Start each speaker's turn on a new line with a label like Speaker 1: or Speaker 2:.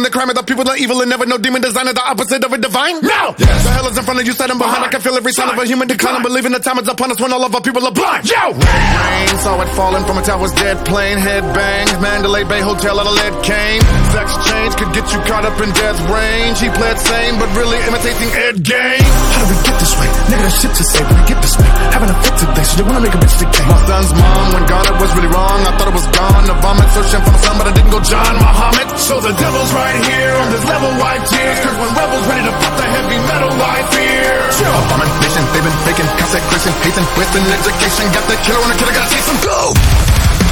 Speaker 1: the crime of the people are evil and never know demon design is the opposite of a divine. No! Yes. The hell is in front of you, standing behind. I can feel every sign of a human decline. Believing the time is upon us when all of our people are blind. Yo! Rain, saw it falling from a tower's dead plane. Head bang, Mandalay Bay Hotel out of lead cane. Sex change could get you caught up in death range. He played sane, but really imitating Ed Gein.
Speaker 2: How did we get this way? Nigga, there's shit to say, but we get this way. Having a fit today, so they wanna make a bitch today.
Speaker 1: My son's mom, when God it was really wrong. I thought it was gone. The vomit, searching for the sun, but I didn't go John Muhammad. So the devil's right here on this level, wipe tears. Cause when rebels ready to pop the heavy metal, I fear.
Speaker 2: Abomination, they've been faking, consecration, hating, wasting education. Got the killer on the killer, gotta chase him, go!